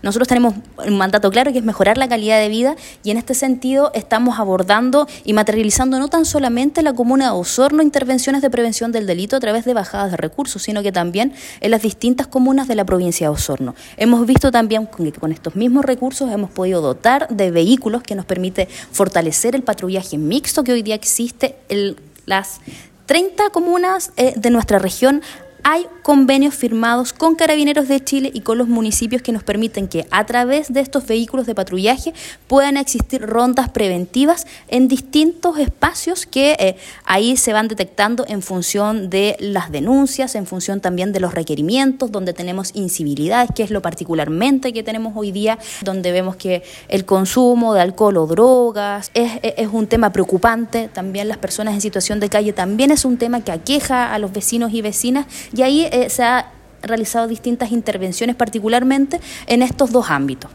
Nosotros tenemos un mandato claro que es mejorar la calidad de vida y en este sentido estamos abordando y materializando no tan solamente en la comuna de Osorno intervenciones de prevención del delito a través de bajadas de recursos, sino que también en las distintas comunas de la provincia de Osorno. Hemos visto también que con estos mismos recursos hemos podido dotar de vehículos que nos permite fortalecer el patrullaje mixto que hoy día existe en las 30 comunas de nuestra región. Hay convenios firmados con Carabineros de Chile y con los municipios que nos permiten que a través de estos vehículos de patrullaje puedan existir rondas preventivas en distintos espacios que ahí se van detectando en función de las denuncias, en función también de los requerimientos, donde tenemos incivilidades, que es lo particularmente que tenemos hoy día, donde vemos que el consumo de alcohol o drogas es un tema preocupante. También las personas en situación de calle también es un tema que aqueja a los vecinos y vecinas. Y ahí se ha realizado distintas intervenciones, particularmente en estos dos ámbitos.